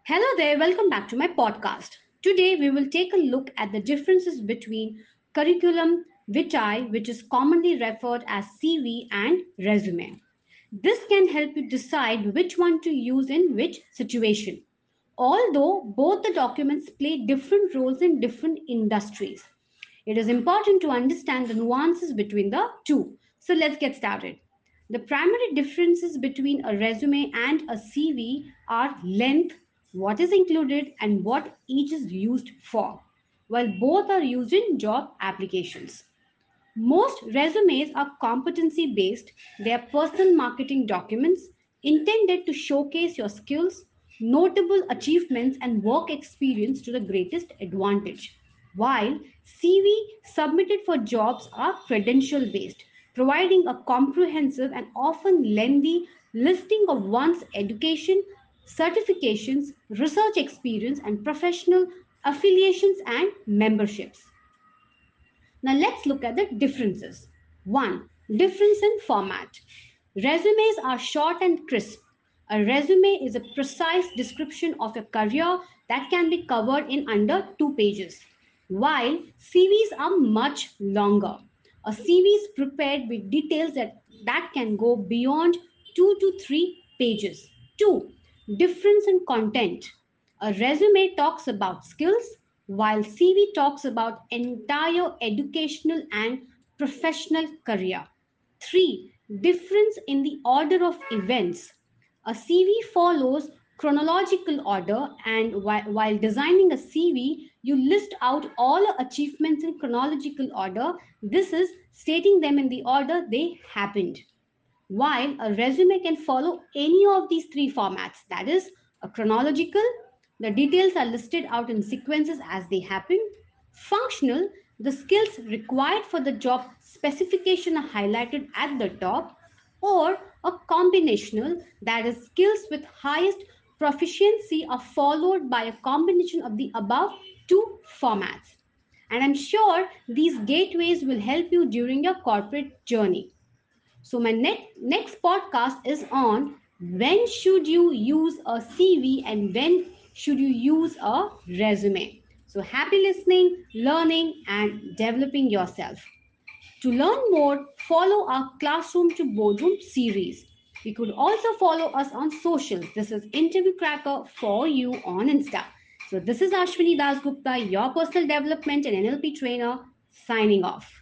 Hello there, welcome back to my podcast. Today we will take a look at the differences between curriculum vitae, which is commonly referred as CV, and resume. This can help you decide which one to use in which situation. Although both the documents play different roles in different industries, it is important to understand the nuances between the two. So let's get started. The primary differences between a resume and a CV are length, what is included, and what each is used for, while both are used in job applications. Most resumes are competency based, they are personal marketing documents intended to showcase your skills, notable achievements, and work experience to the greatest advantage. While CV submitted for jobs are credential based, providing a comprehensive and often lengthy listing of one's education, certifications, research experience, and professional affiliations and memberships. Now let's look at the differences. 1. Difference in format. Resumes are short and crisp. A resume is a precise description of a career that can be covered in under 2 pages, while CVs are much longer. A CV is prepared with details that can go beyond 2 to 3 pages. 2. Difference in content. A resume talks about skills, while CV talks about entire educational and professional career. 3. Difference in the order of events. A CV follows chronological order, and while designing a CV, you list out all achievements in chronological order. This is stating them in the order they happened. While a resume can follow any of these three formats, that is, a chronological, the details are listed out in sequences as they happen. Functional, the skills required for the job specification are highlighted at the top. Or a combinational, that is, skills with highest proficiency are followed by a combination of the above two formats. And I'm sure these gateways will help you during your corporate journey. So my next podcast is on when should you use a CV and when should you use a resume. So happy listening, learning, and developing yourself. To learn more, follow our Classroom to Boardroom series. You could also follow us on socials. This is Interview Cracker for you on Insta. So this is Ashwini Das Gupta, your personal development and NLP trainer, signing off.